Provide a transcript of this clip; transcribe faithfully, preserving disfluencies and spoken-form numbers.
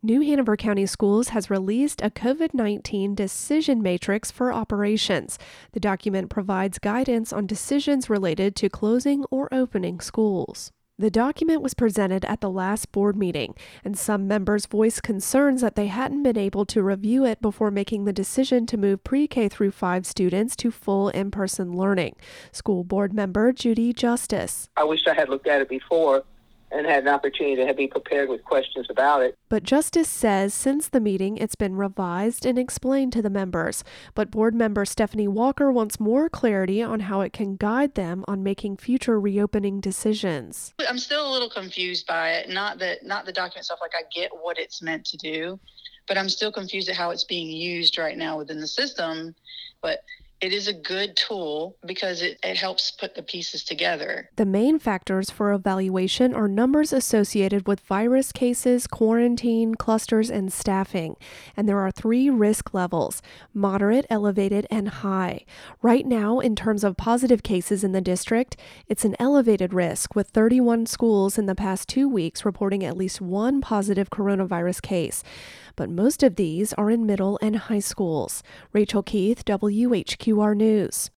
New Hanover County Schools has released a COVID nineteen decision matrix for operations. The document provides guidance on decisions related to closing or opening schools. The document was presented at the last board meeting, and some members voiced concerns that they hadn't been able to review it before making the decision to move pre-K through five students to full in-person learning. School board member Judy Justice. I wish I had looked at it before and had an opportunity to be prepared with questions about it. But Justice says since the meeting, it's been revised and explained to the members. But board member Stephanie Walker wants more clarity on how it can guide them on making future reopening decisions. I'm still a little confused by it. Not that, not the document stuff, like I get what it's meant to do, but I'm still confused at how it's being used right now within the system. But it is a good tool because it, it helps put the pieces together. The main factors for evaluation are numbers associated with virus cases, quarantine, clusters, and staffing. And there are three risk levels: moderate, elevated, and high. Right now, in terms of positive cases in the district, it's an elevated risk, with thirty-one schools in the past two weeks reporting at least one positive coronavirus case. But most of these are in middle and high schools. Rachel Keith, W H Q R News.